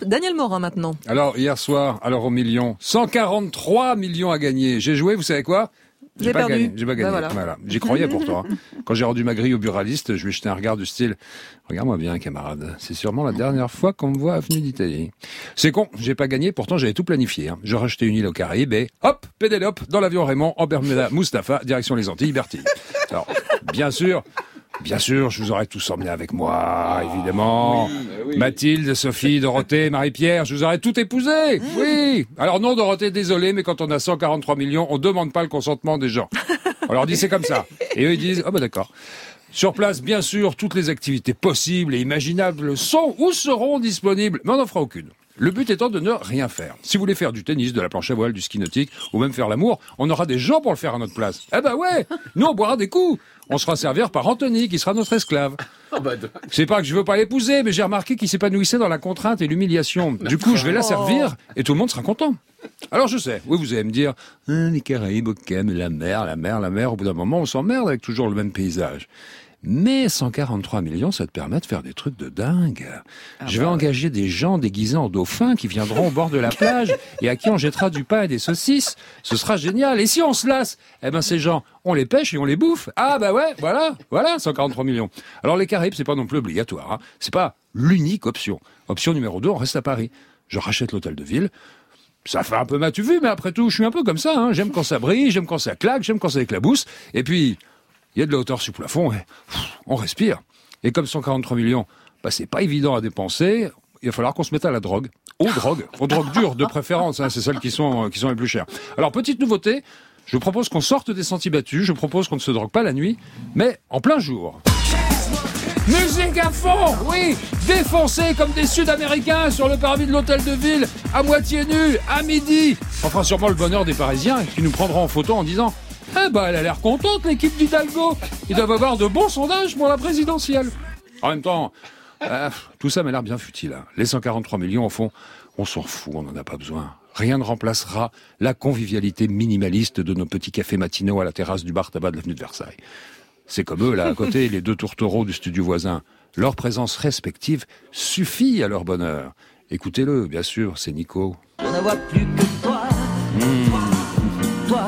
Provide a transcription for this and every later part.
l'horoscope, Daniel Morin maintenant. Alors, hier soir, alors au million, 143 millions à gagner. J'ai joué, vous savez quoi ? J'ai pas gagné. Voilà. J'y croyais pourtant. Quand j'ai rendu ma grille au buraliste, je lui ai jeté un regard du style « Regarde-moi bien, camarade. C'est sûrement la dernière fois qu'on me voit avenue d'Italie. » C'est con, j'ai pas gagné, pourtant j'avais tout planifié. Je rachetais une île aux Caraïbes et hop, pédélope, dans l'avion Raymond, en Bermuda Mustapha, direction les Antilles, Bertille. Alors, bien sûr, je vous aurais tous emmenés avec moi, évidemment. Oui. Mathilde, Sophie, Dorothée, Marie-Pierre, je vous aurais tout épousé. Oui. Alors non, Dorothée, désolé, mais quand on a 143 millions, on demande pas le consentement des gens. On leur dit c'est comme ça. Et eux, ils disent, d'accord. Sur place, bien sûr, toutes les activités possibles et imaginables sont ou seront disponibles, mais on n'en fera aucune. Le but étant de ne rien faire. Si vous voulez faire du tennis, de la planche à voile, du ski nautique, ou même faire l'amour, on aura des gens pour le faire à notre place. Ouais, nous on boira des coups. On se fera servir par Anthony, qui sera notre esclave. C'est pas que je veux pas l'épouser, mais j'ai remarqué qu'il s'épanouissait dans la contrainte et l'humiliation. Du coup, je vais la servir, et tout le monde sera content. Alors je sais, oui, vous allez me dire, les Caraïbes, ok, mais la mer, au bout d'un moment, on s'emmerde avec toujours le même paysage. Mais 143 millions, ça te permet de faire des trucs de dingue. Je vais engager des gens déguisés en dauphins qui viendront au bord de la plage et à qui on jettera du pain et des saucisses. Ce sera génial. Et si on se lasse, ces gens, on les pêche et on les bouffe. Voilà, 143 millions. Alors les Caraïbes, c'est pas non plus obligatoire. C'est pas l'unique option. Option numéro 2, on reste à Paris. Je rachète l'hôtel de ville. Ça fait un peu m'as-tu vu, mais après tout, je suis un peu comme ça. J'aime quand ça brille, j'aime quand ça claque, j'aime quand ça éclabousse. Et puis, il y a de la hauteur sur le plafond et on respire. Et comme 143 millions, c'est pas évident à dépenser, il va falloir qu'on se mette à la drogue. Aux drogues dures de préférence, c'est celles qui sont les plus chères. Alors, petite nouveauté, je propose qu'on sorte des sentiers battus, je propose qu'on ne se drogue pas la nuit, mais en plein jour. Musique à fond, oui, défoncés comme des Sud-Américains sur le parvis de l'hôtel de ville, à moitié nus, à midi. On fera sûrement le bonheur des Parisiens qui nous prendront en photo en disant « elle a l'air contente, l'équipe d'Hidalgo. Ils doivent avoir de bons sondages pour la présidentielle. » En même temps, tout ça m'a l'air bien futile. Les 143 millions, au fond, on s'en fout, on n'en a pas besoin. Rien ne remplacera la convivialité minimaliste de nos petits cafés matinaux à la terrasse du bar tabac de l'avenue de Versailles. C'est comme eux, là, à côté, les deux tourtereaux du studio voisin. Leur présence respective suffit à leur bonheur. Écoutez-le, bien sûr, c'est Nico. Je ne vois plus que toi. Toi.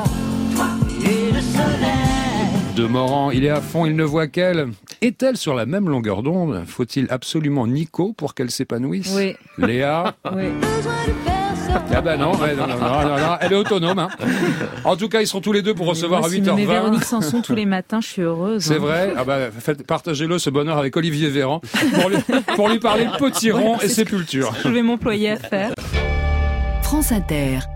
De Morand, il est à fond, il ne voit qu'elle. Est-elle sur la même longueur d'onde ? Faut-il absolument Nico pour qu'elle s'épanouisse ? Oui. Léa ? Oui. Non, elle est autonome. En tout cas, ils seront tous les deux pour recevoir à 8h20. Mais Véronique Sanson tous les matins, je suis heureuse. C'est vrai. Partagez-le ce bonheur avec Olivier Véran pour lui parler de potiron et sépulture. Je vais m'employer à faire. France Inter.